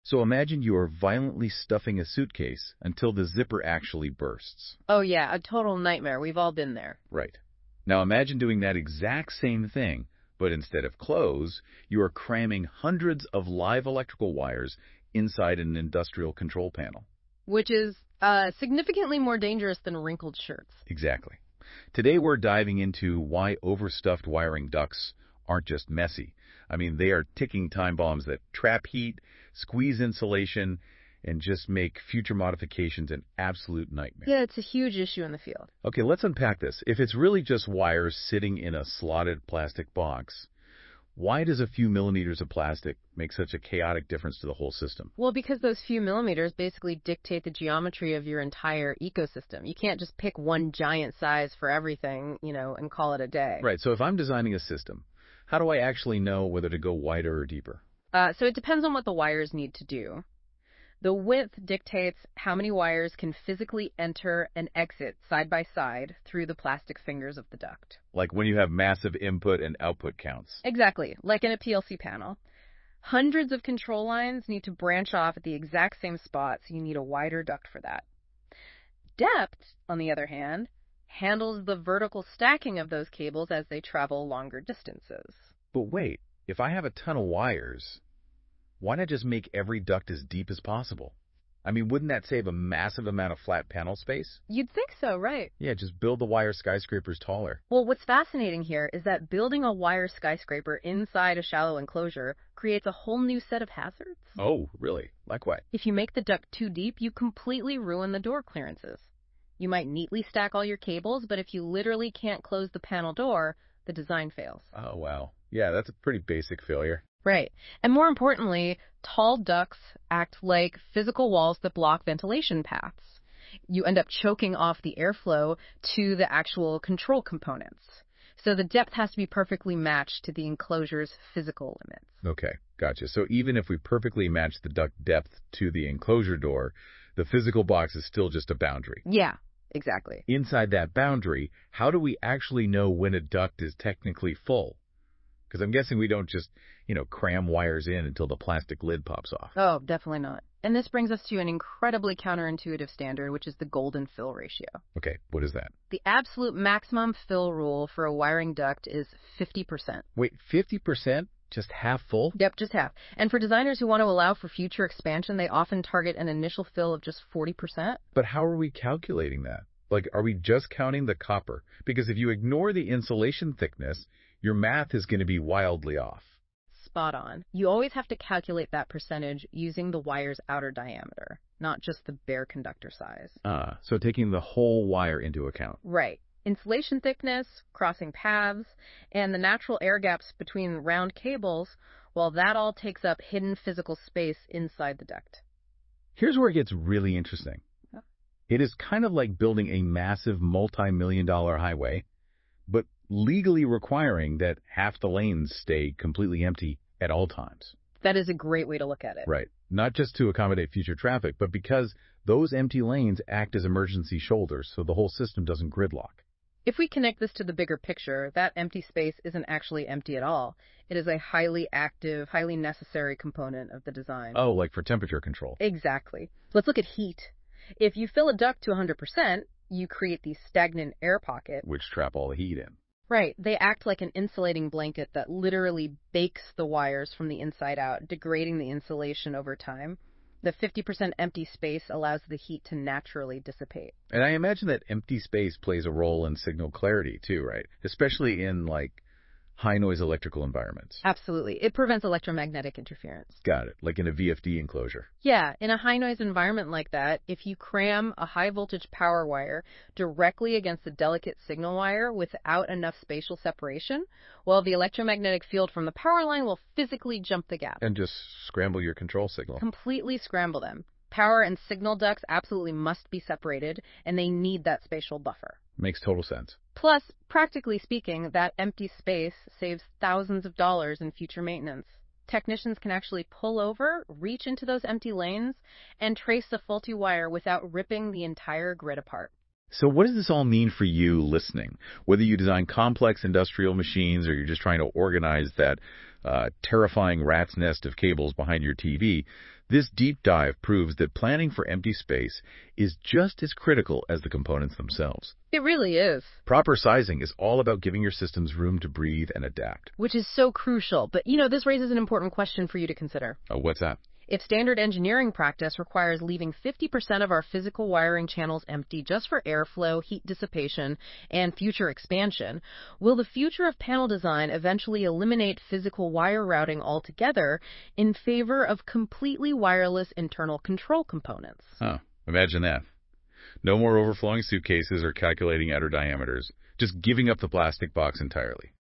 So imagine you are violently stuffing a suitcase until the zipper actually bursts. Oh, yeah, a total nightmare. We've all been there. Right. Now imagine doing that exact same thing, but instead of clothes, you are cramming hundreds of live electrical wires inside an industrial control panel. Which is significantly more dangerous than wrinkled shirts. Exactly. Today we're diving into why overstuffed wiring ducts aren't just messy. I mean, they are ticking time bombs that trap heat, squeeze insulation, and just make future modifications an absolute nightmare. Yeah, it's a huge issue in the field. Okay, let's unpack this. If it's really just wires sitting in a slotted plastic box, why does a few millimeters of plastic make such a chaotic difference to the whole system? Well, because those few millimeters basically dictate the geometry of your entire ecosystem. You can't just pick one giant size for everything, and call it a day. Right, so if I'm designing a system, how do I actually know whether to go wider or deeper? So it depends on what the wires need to do. The width dictates how many wires can physically enter and exit side by side through the plastic fingers of the duct. Like when you have massive input and output counts. Exactly, like in a PLC panel. Hundreds of control lines need to branch off at the exact same spot, so you need a wider duct for that. Depth, on the other hand, handles the vertical stacking of those cables as they travel longer distances. But wait, if I have a ton of wires, why not just make every duct as deep as possible? I mean, wouldn't that save a massive amount of flat panel space? You'd think so, right? Yeah, just build the wire skyscrapers taller. Well, what's fascinating here is that building a wire skyscraper inside a shallow enclosure creates a whole new set of hazards. Oh, really? Like what? If you make the duct too deep, you completely ruin the door clearances. You might neatly stack all your cables, but if you literally can't close the panel door, the design fails. Oh, wow. Yeah, that's a pretty basic failure. Right. And more importantly, tall ducts act like physical walls that block ventilation paths. You end up choking off the airflow to the actual control components. So the depth has to be perfectly matched to the enclosure's physical limits. Okay, gotcha. So even if we perfectly match the duct depth to the enclosure door, the physical box is still just a boundary. Yeah, exactly. Inside that boundary, how do we actually know when a duct is technically full? Because I'm guessing we don't just, cram wires in until the plastic lid pops off. Oh, definitely not. And this brings us to an incredibly counterintuitive standard, which is the golden fill ratio. Okay, what is that? The absolute maximum fill rule for a wiring duct is 50%. Wait, 50%? Just half full? Yep, just half. And for designers who want to allow for future expansion, they often target an initial fill of just 40%. But how are we calculating that? Like, are we just counting the copper? Because if you ignore the insulation thickness, your math is going to be wildly off. Spot on. You always have to calculate that percentage using the wire's outer diameter, not just the bare conductor size. So taking the whole wire into account. Right. Insulation thickness, crossing paths, and the natural air gaps between round cables, well, that all takes up hidden physical space inside the duct. Here's where it gets really interesting. It is kind of like building a massive multi-million-dollar highway, but legally requiring that half the lanes stay completely empty at all times. That is a great way to look at it. Right. Not just to accommodate future traffic, but because those empty lanes act as emergency shoulders so the whole system doesn't gridlock. If we connect this to the bigger picture, that empty space isn't actually empty at all. It is a highly active, highly necessary component of the design. Oh, like for temperature control. Exactly. Let's look at heat. If you fill a duct to 100%, you create these stagnant air pockets, which trap all the heat in. Right. They act like an insulating blanket that literally bakes the wires from the inside out, degrading the insulation over time. The 50% empty space allows the heat to naturally dissipate. And I imagine that empty space plays a role in signal clarity too, right? Especially in high-noise electrical environments. Absolutely. It prevents electromagnetic interference. Got it. Like in a VFD enclosure. Yeah. In a high-noise environment like that, if you cram a high-voltage power wire directly against a delicate signal wire without enough spatial separation, well, the electromagnetic field from the power line will physically jump the gap. And just scramble your control signal. Completely scramble them. Power and signal ducts absolutely must be separated, and they need that spatial buffer. Makes total sense. Plus, practically speaking, that empty space saves thousands of dollars in future maintenance. Technicians can actually pull over, reach into those empty lanes, and trace the faulty wire without ripping the entire grid apart. So what does this all mean for you listening? Whether you design complex industrial machines or you're just trying to organize that terrifying rat's nest of cables behind your TV, this deep dive proves that planning for empty space is just as critical as the components themselves. It really is. Proper sizing is all about giving your systems room to breathe and adapt. Which is so crucial. But, this raises an important question for you to consider. What's that? If standard engineering practice requires leaving 50% of our physical wiring channels empty just for airflow, heat dissipation, and future expansion, will the future of panel design eventually eliminate physical wire routing altogether in favor of completely wireless internal control components? Imagine that. No more overflowing suitcases or calculating outer diameters, just giving up the plastic box entirely.